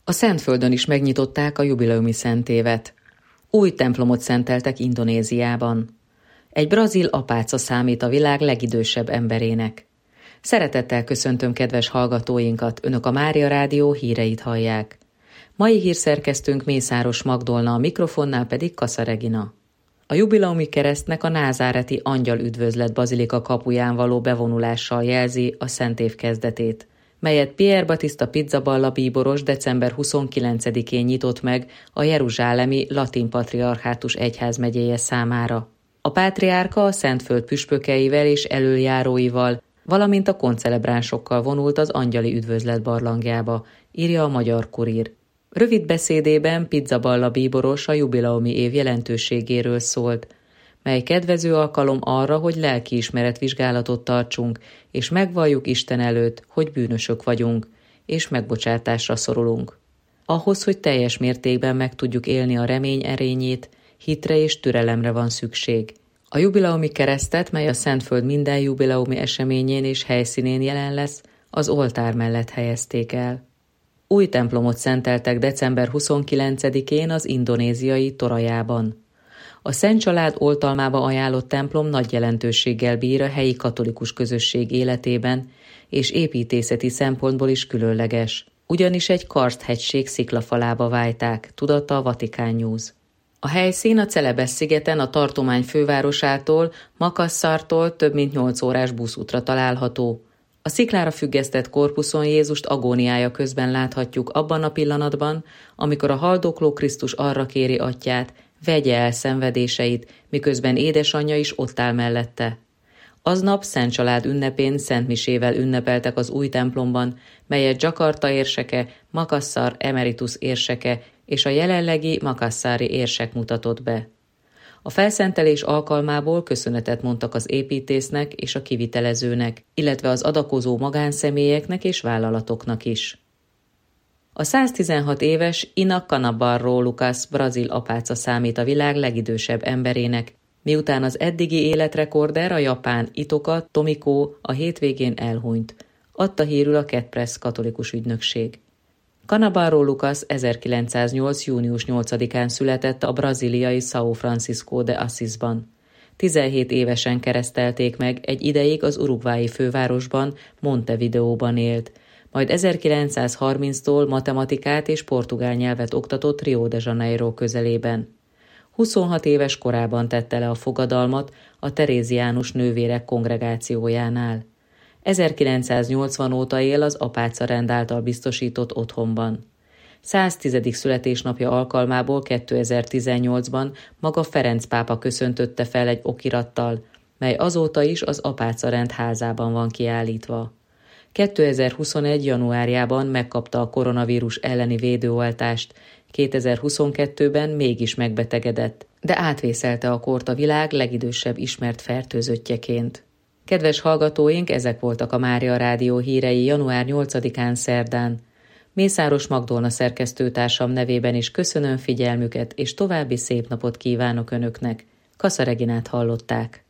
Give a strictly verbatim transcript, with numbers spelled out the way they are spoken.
A Szentföldön is megnyitották a jubileumi szentévet. Új templomot szenteltek Indonéziában. Egy brazil apáca számít a világ legidősebb emberének. Szeretettel köszöntöm kedves hallgatóinkat, Önök a Mária Rádió híreit hallják. Mai hírszerkesztőnk Mészáros Magdolna, a mikrofonnál pedig Kassa Regina. A jubileumi keresztnek a názáreti Angyal Üdvözlet bazilika kapuján való bevonulással jelzi a szentév kezdetét, melyet Pier Battista Pizzaballa bíboros december huszonkilencedikén nyitott meg a jeruzsálemi Latin Patriarchátus egyházmegyéje számára. A pátriárka a Szentföld püspökeivel és elöljáróival, valamint a koncelebránsokkal vonult az Angyali Üdvözlet barlangjába, írja a Magyar Kurír. Rövid beszédében Pizzaballa bíboros a jubileumi év jelentőségéről szólt, mely kedvező alkalom arra, hogy lelkiismeret vizsgálatot tartsunk, és megvalljuk Isten előtt, hogy bűnösök vagyunk, és megbocsátásra szorulunk. Ahhoz, hogy teljes mértékben meg tudjuk élni a remény erényét, hitre és türelemre van szükség. A jubileumi keresztet, mely a Szentföld minden jubileumi eseményén és helyszínén jelen lesz, az oltár mellett helyezték el. Új templomot szenteltek december huszonkilencedikén az indonéziai Torajában. A Szent Család oltalmába ajánlott templom nagy jelentőséggel bír a helyi katolikus közösség életében, és építészeti szempontból is különleges, ugyanis egy karsthegység sziklafalába vájták, tudatta a Vatikán News. A helyszín a Celebesz-szigeten a tartomány fővárosától, Makasszartól több mint nyolc órás buszútra található. A sziklára függesztett korpuszon Jézust agóniája közben láthatjuk abban a pillanatban, amikor a haldokló Krisztus arra kéri atyját, vegye el szenvedéseit, miközben édesanyja is ott áll mellette. Aznap Szent Család ünnepén szentmisével ünnepeltek az új templomban, melyet Jakarta érseke, Makasszar emeritus érseke és a jelenlegi makasszári érsek mutatott be. A felszentelés alkalmából köszönetet mondtak az építésznek és a kivitelezőnek, illetve az adakozó magánszemélyeknek és vállalatoknak is. A száztizenhat éves Ina Canabarro Lucas brazil apáca számít a világ legidősebb emberének, miután az eddigi életrekorder, a japán Itoka Tomiko a hétvégén elhunyt, adta hírül a Ketpress katolikus ügynökség. Canabarro Lucas ezerkilencszáznyolc. június nyolcadikán született a brazíliai São Francisco de Asisban. tizenhét évesen keresztelték meg, egy ideig az uruguayi fővárosban, Montevideóban élt, majd ezerkilencszázharminctól matematikát és portugál nyelvet oktatott Rio de Janeiro közelében. huszonhat éves korában tette le a fogadalmat a Teréziánus nővérek kongregációjánál. ezerkilencszáznyolcvan óta él az apáca rend által biztosított otthonban. száztizedik születésnapja alkalmából kétezer-tizennyolcban maga Ferenc pápa köszöntötte fel egy okirattal, mely azóta is az apáca rend házában van kiállítva. kétezer-huszonegy. januárjában megkapta a koronavírus elleni védőoltást, kétezer-huszonkettőben mégis megbetegedett, de átvészelte a kort a világ legidősebb ismert fertőzöttjeként. Kedves hallgatóink, ezek voltak a Mária Rádió hírei január nyolcadikán szerdán. Mészáros Magdolna szerkesztőtársam nevében is köszönöm figyelmüket, és további szép napot kívánok Önöknek. Kassa Reginát hallották.